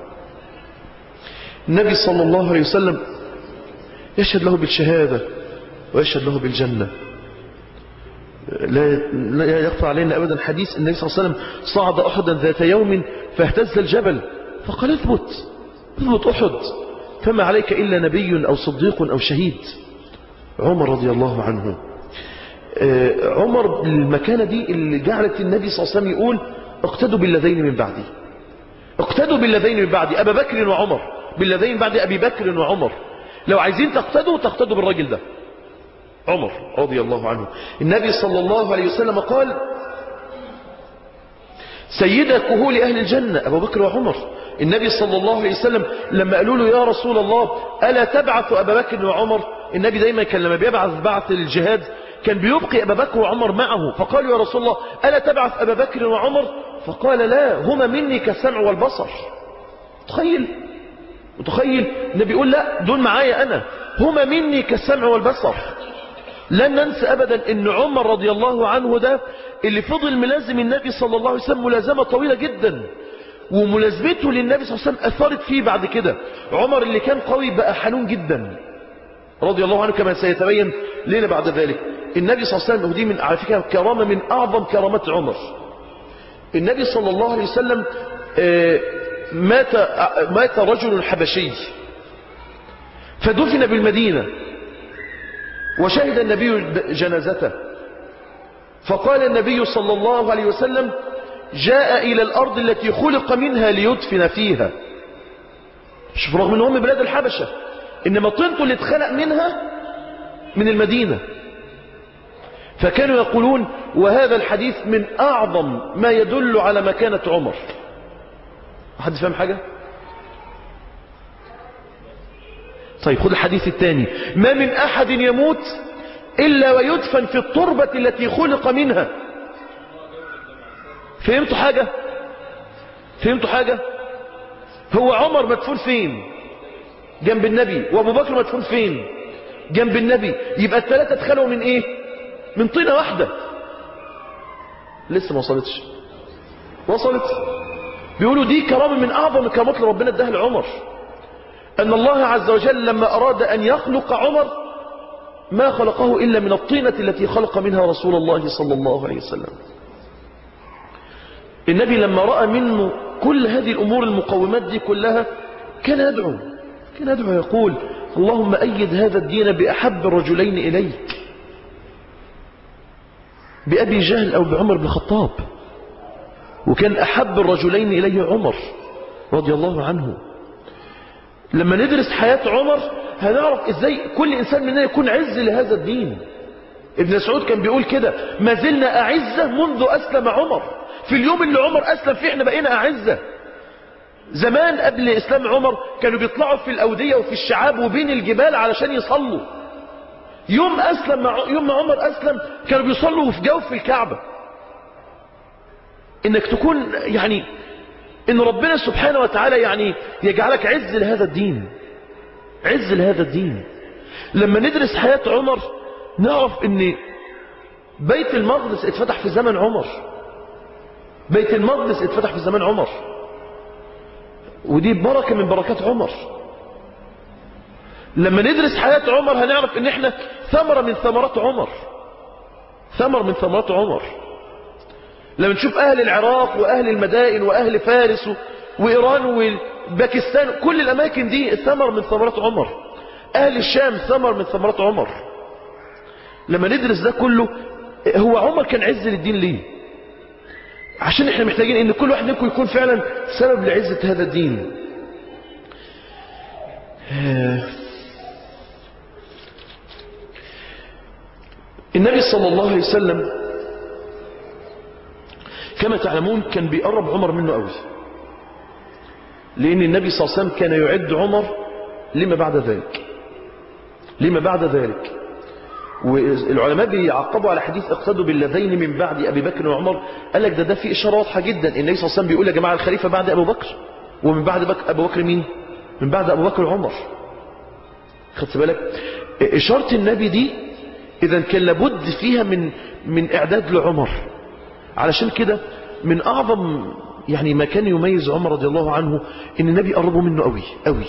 النبي صلى الله عليه وسلم يشهد له بالشهادة ويشهد له بالجنة. لا يخفى علينا أبدا حديث النبي صلى الله عليه وسلم صعد أحدا ذات يوم فاهتز الجبل فقال اثبت اثبت أحد فما عليك إلا نبي أو صديق أو شهيد. عمر رضي الله عنه. عمر المكانة دي اللي جعلت النبي صلى الله عليه وسلم يقول اقتدوا بالذين من بعدي، اقتدوا بالذين من بعدي، أبا بكر وعمر، بالذين بعد أبي بكر وعمر. لو عايزين تقتدوا تقتدوا بالراجل ده عمر رضي الله عنه. النبي صلى الله عليه وسلم قال سيد كهول أهل الجنة أبو بكر وعمر. النبي صلى الله عليه وسلم لما قالوا له يا رسول الله ألا تبعث أبا بكر وعمر، النبي دايما كان لما بيبعث بعث للجهاد كان بيبقي أبا بكر وعمر معه، فقالوا يا رسول الله ألا تبعث أبا بكر وعمر، فقال لا هما مني كالسمع والبصر. تخيل متخيل النبي يقول لا دول معايا أنا، هما مني كالسمع والبصر. لن ننسى أبدا أن عمر رضي الله عنه ده اللي فضل ملازم النبي صلى الله عليه وسلم ملازمة طويلة جدا، وملازمته للنبي صلى الله عليه وسلم أثرت فيه بعد كده. عمر اللي كان قوي بقى حنون جدا رضي الله عنه كما سيتبين لنا بعد ذلك. النبي صلى الله عليه وسلم ودي من على فكرة كرامة من أعظم كرامات عمر. النبي صلى الله عليه وسلم مات مات رجل حبشي فدفن بالمدينة وشهد النبي جنازته، فقال النبي صلى الله عليه وسلم جاء إلى الأرض التي خلق منها ليدفن فيها. شوف رغم أنهم بلاد الحبشة إنما طينته اللي اتخلق منها من المدينة. فكانوا يقولون وهذا الحديث من أعظم ما يدل على مكانة عمر. حد فهم حاجة؟ طيب خذ الحديث الثاني ما من أحد يموت إلا ويدفن في التربة التي خلق منها. فهمتوا حاجة؟ فهمتوا حاجة؟ هو عمر مدفون فين؟ جنب النبي. وابو بكر مدفون فين؟ جنب النبي. يبقى الثلاثة اتخلقوا من ايه؟ من طينة واحدة. لسه ما وصلتش. وصلت. بيقولوا دي كرامة من اعظم الكرامات اللي ربنا اداها لعمر، ان الله عز وجل لما اراد ان يخلق عمر ما خلقه الا من الطينة التي خلق منها رسول الله صلى الله عليه وسلم. النبي لما رأى منه كل هذه الامور المقومات دي كلها كان يدعو كان يدعو يقول اللهم أيد هذا الدين بأحب الرجلين إليك، بأبي جهل أو بعمر بن الخطاب. وكان أحب الرجلين إليه عمر رضي الله عنه. لما ندرس حياة عمر هنعرف إزاي كل إنسان مننا يكون عز لهذا الدين. ابن سعود كان بيقول كده ما زلنا أعزة منذ أسلم عمر. في اليوم اللي عمر أسلم فيه احنا بقينا أعزة. زمان قبل إسلام عمر كانوا بيطلعوا في الأودية وفي الشعاب وبين الجبال علشان يصلوا. يوم أسلم يوم ما عمر أسلم كانوا بيصلوا في جوف الكعبة. إنك تكون يعني إن ربنا سبحانه وتعالى يعني يجعلك عز لهذا الدين، عز لهذا الدين. لما ندرس حياة عمر نعرف إن بيت المقدس اتفتح في زمن عمر. بيت المقدس اتفتح في زمن عمر، ودي بركة من بركات عمر. لما ندرس حياة عمر هنعرف ان احنا ثمرة من ثمرات عمر، ثمر من ثمرات عمر. لما نشوف اهل العراق واهل المدائن واهل فارس وايران وباكستان كل الاماكن دي ثمر من ثمرات عمر. اهل الشام ثمر من ثمرات عمر. لما ندرس ده كله هو عمر كان عز للدين ليه؟ عشان احنا محتاجين ان كل واحد منكم يكون فعلا سبب لعزة هذا الدين. النبي صلى الله عليه وسلم كما تعلمون كان بيقرب عمر منه قوي، لأن النبي صلى الله عليه وسلم كان يعد عمر لما بعد ذلك لما بعد ذلك والعلماء بيعقبوا على حديث اقتدوا بالذين من بعد أبي بكر وعمر. قال لك ده ده في إشارة واضحة جدا. النبي صلى الله عليه وسلم بيقول يا جماعة الخليفة بعد أبو بكر، ومن بعد بك أبو بكر مين؟ من بعد أبو بكر وعمر. خدت بالك؟ إشارة النبي دي إذا كان لابد فيها من من إعداد لعمر. علشان كده من أعظم يعني ما كان يميز عمر رضي الله عنه إن النبي قربه منه قوي قوي.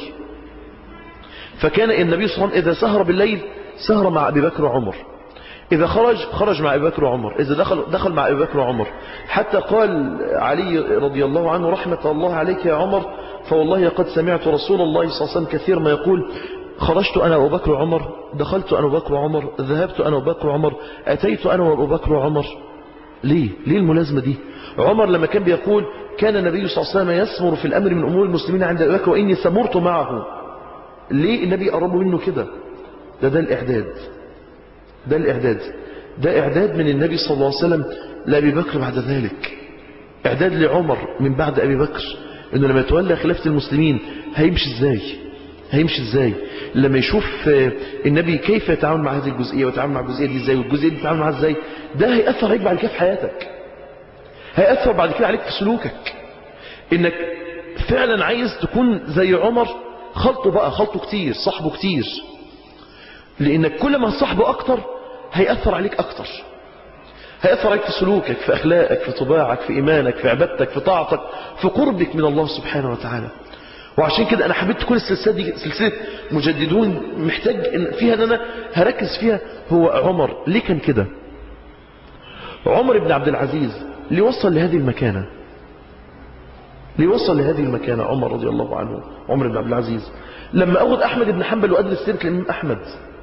فكان النبي صلى الله عليه وسلم إذا سهر بالليل سهر مع أبي بكر وعمر، إذا خرج خرج مع أبي بكر وعمر، إذا دخل دخل مع أبي بكر وعمر. حتى قال علي رضي الله عنه رحمة الله عليك يا عمر، فوالله قد سمعت رسول الله صلى الله عليه وسلم كثير ما يقول خرجت أنا وأبو بكر وعمر، دخلت أنا وأبو بكر وعمر، ذهبت أنا وأبو بكر وعمر، أتيت أنا وأبو بكر وعمر. ليه؟ ليه الملازمة دي؟ عمر لما كان بيقول كان النبي صلى الله عليه وسلم يسمر في الأمر من أمور المسلمين عند أبي بكر وإني سمرت معه. ليه النبي قربه منه كده؟ ده ده الإعداد ده الإعداد ده إعداد من النبي صلى الله عليه وسلم لأبي بكر بعد ذلك، إعداد لعمر من بعد أبي بكر، إنه لما يتولى خلافة المسلمين هيمشي إزاي هيمشي إزاي لما يشوف النبي كيف يتعامل مع هذه الجزئية ويتعامل مع الجزئية دي إزاي والجزئية دي يتعامل معها إزاي. ده هيأثر عليك بعد كده في حياتك، هيأثر بعد كده عليك في سلوكك، إنك فعلا عايز تكون زي عمر. خلطه بقى خلطه كتير، صاحبه كتير، لأنك كل ما صاحبه أكتر هيأثر عليك أكتر، هيأثر عليك في سلوكك، في أخلاقك، في طباعك، في إيمانك، في عبادتك، في طاعتك، في قربك من الله سبحانه وتعالى. وعشان كده أنا حبيت تكون السلسلة دي سلسلة مجددون محتاج إن فيها أن أنا هركز فيها. هو عمر ليه كان كده؟ عمر بن عبد العزيز ليه وصل لهذه المكانة؟ ليه وصل لهذه المكانة عمر رضي الله عنه؟ عمر بن عبد العزيز لما أخذ أحمد بن حنبل وأدرس سيرة الإمام أحمد،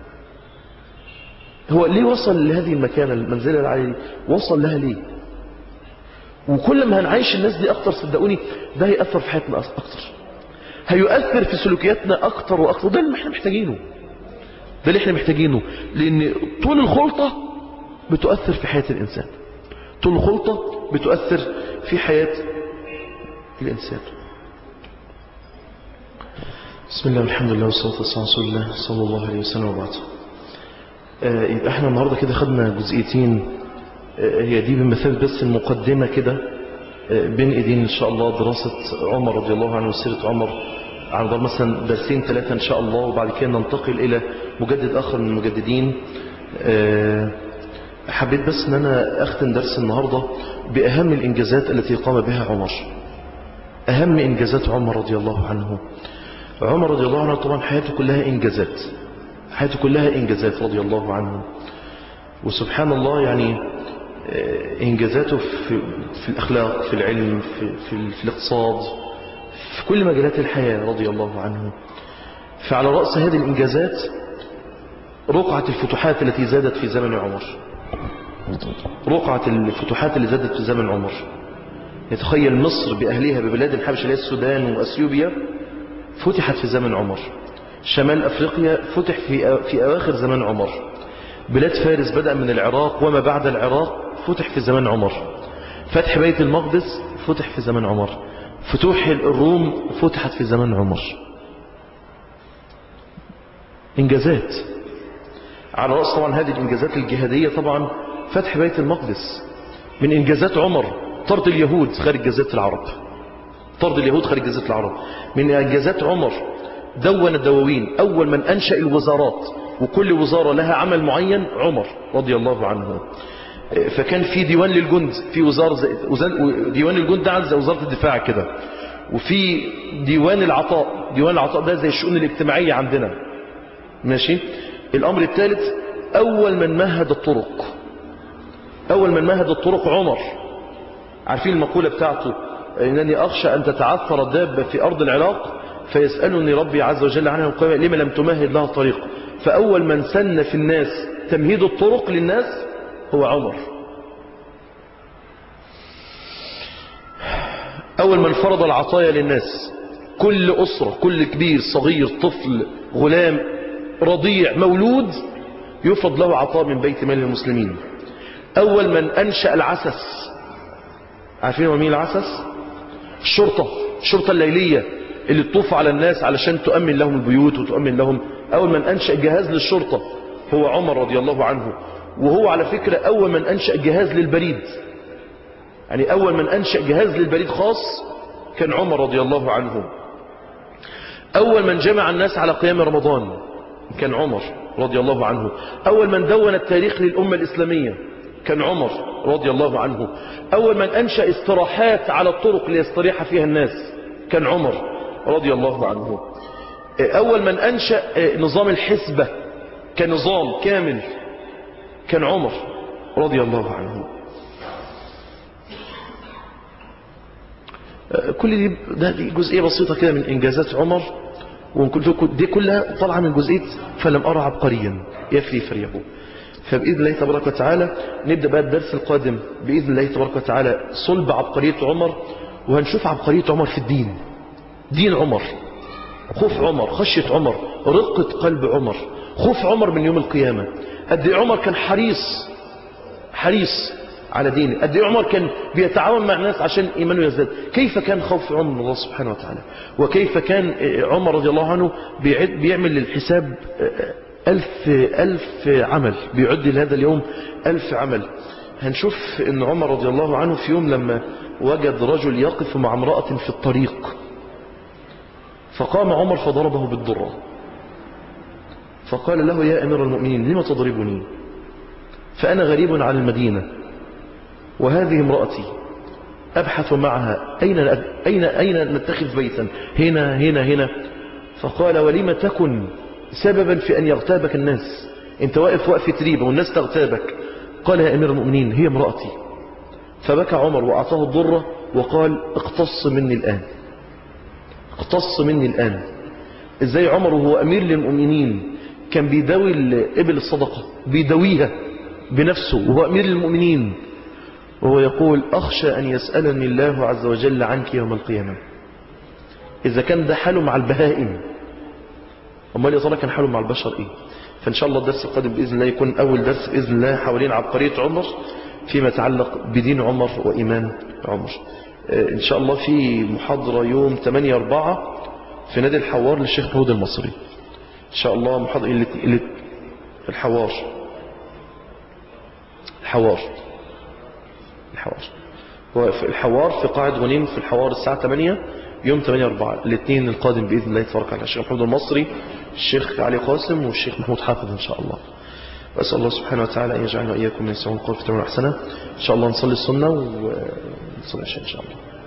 هو ليه وصل لهذه المكانة المنزلة العالية؟ وصل لها ليه؟ وكل ما هنعيش الناس دي أكتر صدقوني ده هيأثر في حياتنا أكتر، هيؤثر في سلوكياتنا أكتر وأكتر. ده اللي احنا محتاجينه ده اللي احنا محتاجينه لأن طول الخلطة بتؤثر في حياة الإنسان، طول الخلطة بتؤثر في حياة الإنسان. بسم الله والحمد لله والصلاة والسلام على رسول الله صلى الله عليه وسلم وبعد. آه يبقى احنا النهاردة كده خدنا جزئيتين، آه هي دي بمثابة بس المقدمة كده، آه بين ايدين ان شاء الله دراسة عمر رضي الله عنه وسيرة عمر على مدار مثلا درسين ثلاثة ان شاء الله، وبعد كده ننتقل الى مجدد اخر من المجددين. آه حبيت بس ان انا اختم درس النهاردة باهم الانجازات التي قام بها عمر، اهم انجازات عمر رضي الله عنه. عمر رضي الله عنه طبعا حياته كلها إنجازات، حياته كلها إنجازات رضي الله عنه. وسبحان الله يعني إنجازاته في, في الأخلاق، في العلم، في, في, في الاقتصاد، في كل مجالات الحياة رضي الله عنه. فعلى رأس هذه الإنجازات رقعة الفتوحات التي زادت في زمن عمر، رقعة الفتوحات اللي زادت في زمن عمر. يتخيل مصر بأهلها ببلاد الحبشة اللي هي السودان وأثيوبيا فتحت في زمن عمر، شمال أفريقيا فتح في في أواخر زمن عمر، بلاد فارس بدأ من العراق وما بعد العراق فتح في زمن عمر، فتح بيت المقدس فتح في زمن عمر، فتوح الروم فتحت في زمن عمر. إنجازات. على رأس طبعا هذه الإنجازات الجهادية طبعا فتح بيت المقدس. من إنجازات عمر طرد اليهود خارج جزيرة العرب، طرد اليهود خارج جزيرة العرب. من إنجازات عمر دون الدواوين، أول من أنشأ الوزارات، وكل وزارة لها عمل معين عمر رضي الله عنه. فكان في ديوان للجند، في وزارة زي ديوان الجند ده زي وزارة الدفاع كده، وفي ديوان العطاء، ديوان العطاء ده زي الشؤون الاجتماعية عندنا ماشي. الأمر الثالث أول من مهد الطرق، أول من مهد الطرق عمر. عارفين المقولة بتاعته إنني أخشى أن تتعثر الدابة في أرض العراق فيسألني ربي عز وجل عنها وقال لما لم تمهد لها الطريق. فأول من سن في الناس تمهيد الطرق للناس هو عمر. أول من فرض العطايا للناس، كل أسرة، كل كبير صغير طفل غلام رضيع مولود يفرض له عطاء من بيت مال المسلمين. أول من أنشأ العسس، عارفين هو مين العسس؟ الشرطة، الشرطة الليلية اللي تطوف على الناس علشان تؤمن لهم البيوت وتؤمن لهم. أول من أنشأ جهاز للشرطة هو عمر رضي الله عنه. وهو على فكرة أول من أنشأ جهاز للبريد، يعني أول من أنشأ جهاز للبريد خاص كان عمر رضي الله عنه. أول من جمع الناس على قيام رمضان كان عمر رضي الله عنه. أول من دون التاريخ للأمة الإسلامية كان عمر رضي الله عنه. أول من أنشأ استراحات على الطرق ليستريح فيها الناس كان عمر رضي الله عنه. أول من أنشأ نظام الحسبة كنظام كامل كان عمر رضي الله عنه. كل دي, ده دي جزئية بسيطة كده من إنجازات عمر، ودي كلها طالعة من جزئية فلم أرى عبقريا يفري فريه. فبإذن الله تبارك وتعالى نبدأ بقى الدرس القادم بإذن الله تبارك وتعالى صلب عبقرية عمر، وهنشوف عبقرية عمر في الدين، دين عمر، خوف عمر، خشية عمر، رقة قلب عمر، خوف عمر من يوم القيامة. قد ايه عمر كان حريص حريص على دينه، قد ايه عمر كان بيتعاون مع الناس عشان إيمانه يزداد. كيف كان خوف عمر من الله سبحانه وتعالى، وكيف كان عمر رضي الله عنه بيعمل للحساب ألف, ألف عمل، بيعد لهذا اليوم ألف عمل. هنشوف ان عمر رضي الله عنه في يوم لما وجد رجل يقف مع امرأة في الطريق، فقام عمر فضربه بالضرة، فقال له يا أمير المؤمنين لما تضربني؟ فأنا غريب عن المدينة وهذه امرأتي أبحث معها أين, أين, أين نتخذ بيتا؟ هنا هنا هنا. فقال ولم تكن سببا في أن يغتابك الناس، انت واقف وقفة ريبة والناس تغتابك. قال يا أمير المؤمنين هي امرأتي. فبكى عمر وأعطاه الضرة وقال اقتص مني الآن، اقتص مني الآن. ازاي عمر وهو أمير للمؤمنين كان بيداوي الإبل الصدقة، بيداويها بنفسه وهو أمير للمؤمنين، وهو يقول أخشى أن يسألني الله عز وجل عنك يوم القيامة. إذا كان ده حاله مع البهائم، أمال يا ترى كان حاله مع البشر إيه؟ فإن شاء الله الدرس القادم بإذن الله يكون أول درس بإذن الله حوالين عبقرية عمر فيما يتعلق بدين عمر وإيمان عمر. إن شاء الله في محاضرة يوم ثمانية أربعة في نادي الحوار للشيخ محمود المصري إن شاء الله. محاضرة اللي اللي الحوار الحوار الحوار الحوار في قاعة غنيم في الحوار الساعة ثمانية يوم ثمانية أربعة الاثنين القادم بإذن الله يتفرق على الشيخ محمود المصري، الشيخ علي قاسم، والشيخ محمود حافظ إن شاء الله. وأسأل الله سبحانه وتعالى أن يجعلنا وإياكم من يسمعون القول فيتبعون أحسنه. إن شاء الله نصلي السنة ونصلي العشاء إن شاء الله.